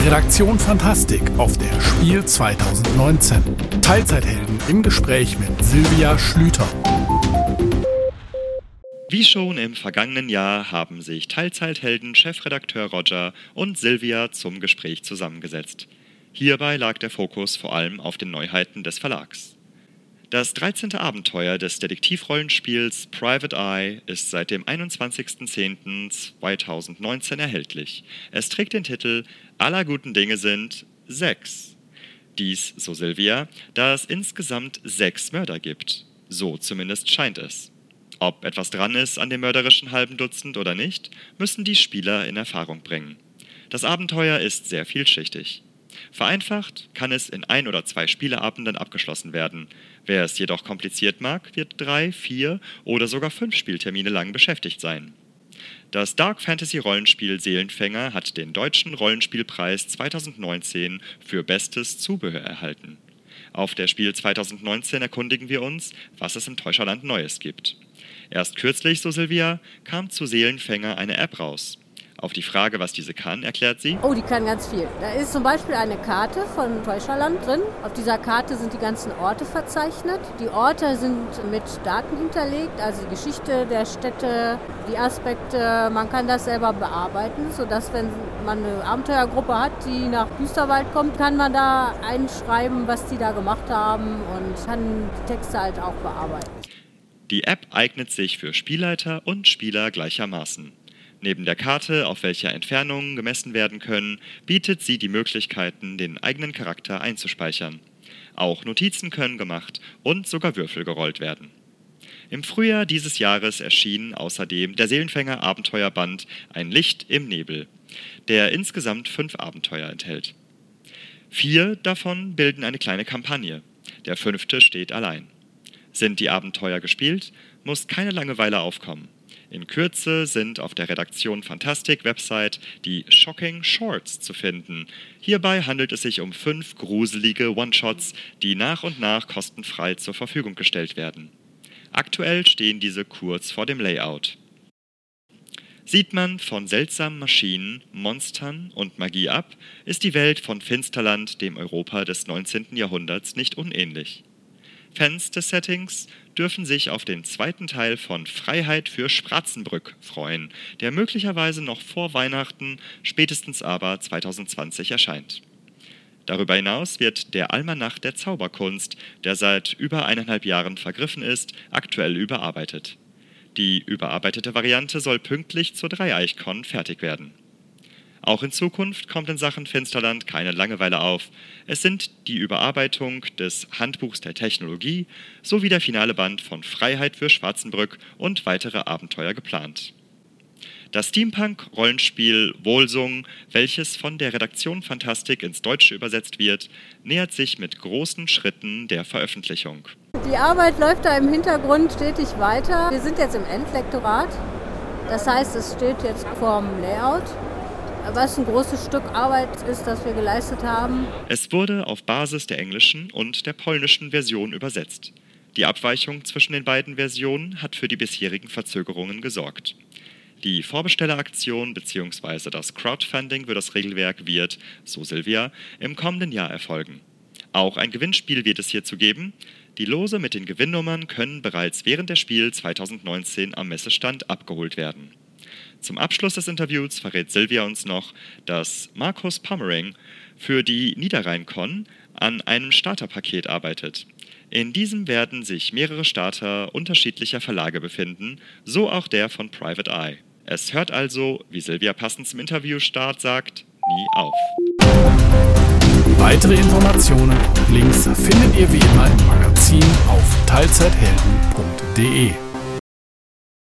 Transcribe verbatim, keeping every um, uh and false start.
Redaktion Fantastik auf der Spiel zwanzig neunzehn. Teilzeithelden im Gespräch mit Silvia Schlüter. Wie schon im vergangenen Jahr haben sich Teilzeithelden Chefredakteur Roger und Silvia zum Gespräch zusammengesetzt. Hierbei lag der Fokus vor allem auf den Neuheiten des Verlags. Das dreizehnte Abenteuer des Detektivrollenspiels Private Eye ist seit dem einundzwanzigsten zehnten zweitausendneunzehn erhältlich. Es trägt den Titel »Aller guten Dinge sind sechs«. Dies, so Silvia, da es insgesamt sechs Mörder gibt. So zumindest scheint es. Ob etwas dran ist an dem mörderischen halben Dutzend oder nicht, müssen die Spieler in Erfahrung bringen. Das Abenteuer ist sehr vielschichtig. Vereinfacht kann es in ein oder zwei Spieleabenden abgeschlossen werden. Wer es jedoch kompliziert mag, wird drei, vier oder sogar fünf Spieltermine lang beschäftigt sein. Das Dark Fantasy Rollenspiel Seelenfänger hat den Deutschen Rollenspielpreis zweitausendneunzehn für bestes Zubehör erhalten. Auf der Spiel zwanzig neunzehn erkundigen wir uns, was es im Täuscherland Neues gibt. Erst kürzlich, so Silvia, kam zu Seelenfänger eine App raus. Auf die Frage, was diese kann, erklärt sie: Oh, die kann ganz viel. Da ist zum Beispiel eine Karte von Täuscherland drin. Auf dieser Karte sind die ganzen Orte verzeichnet. Die Orte sind mit Daten hinterlegt, also die Geschichte der Städte, die Aspekte. Man kann das selber bearbeiten, sodass, wenn man eine Abenteuergruppe hat, die nach Düsterwald kommt, kann man da einschreiben, was die da gemacht haben und kann die Texte halt auch bearbeiten. Die App eignet sich für Spielleiter und Spieler gleichermaßen. Neben der Karte, auf welcher Entfernungen gemessen werden können, bietet sie die Möglichkeiten, den eigenen Charakter einzuspeichern. Auch Notizen können gemacht und sogar Würfel gerollt werden. Im Frühjahr dieses Jahres erschien außerdem der Seelenfänger Abenteuerband Ein Licht im Nebel, der insgesamt fünf Abenteuer enthält. Vier davon bilden eine kleine Kampagne, der fünfte steht allein. Sind die Abenteuer gespielt, muss keine Langeweile aufkommen. In Kürze sind auf der Redaktion Fantastik Website die Shocking Shorts zu finden. Hierbei handelt es sich um fünf gruselige One-Shots, die nach und nach kostenfrei zur Verfügung gestellt werden. Aktuell stehen diese kurz vor dem Layout. Sieht man von seltsamen Maschinen, Monstern und Magie ab, ist die Welt von Finsterland dem Europa des neunzehnten Jahrhunderts nicht unähnlich. Fans des Settings dürfen sich auf den zweiten Teil von Freiheit für Spratzenbrück freuen, der möglicherweise noch vor Weihnachten, spätestens aber zwanzig zwanzig erscheint. Darüber hinaus wird der Almanach der Zauberkunst, der seit über eineinhalb Jahren vergriffen ist, aktuell überarbeitet. Die überarbeitete Variante soll pünktlich zur Dreieichkon fertig werden. Auch in Zukunft kommt in Sachen Finsterland keine Langeweile auf. Es sind die Überarbeitung des Handbuchs der Technologie sowie der finale Band von Freiheit für Schwarzenbrück und weitere Abenteuer geplant. Das Steampunk-Rollenspiel Volsung, welches von der Redaktion Fantastik ins Deutsche übersetzt wird, nähert sich mit großen Schritten der Veröffentlichung. Die Arbeit läuft da im Hintergrund stetig weiter. Wir sind jetzt im Endlektorat. Das heißt, es steht jetzt vorm Layout. Was ein großes Stück Arbeit ist, das wir geleistet haben. Es wurde auf Basis der englischen und der polnischen Version übersetzt. Die Abweichung zwischen den beiden Versionen hat für die bisherigen Verzögerungen gesorgt. Die Vorbestelleraktion bzw. das Crowdfunding für das Regelwerk wird, so Silvia, im kommenden Jahr erfolgen. Auch ein Gewinnspiel wird es hierzu geben. Die Lose mit den Gewinnnummern können bereits während der Spiel zwanzig neunzehn am Messestand abgeholt werden. Zum Abschluss des Interviews verrät Silvia uns noch, dass Markus Pommering für die Niederrhein-Con an einem Starterpaket arbeitet. In diesem werden sich mehrere Starter unterschiedlicher Verlage befinden, so auch der von Private Eye. Es hört also, wie Silvia passend zum Interviewstart sagt, nie auf. Weitere Informationen und Links findet ihr wie immer im Magazin auf teilzeithelden punkt de.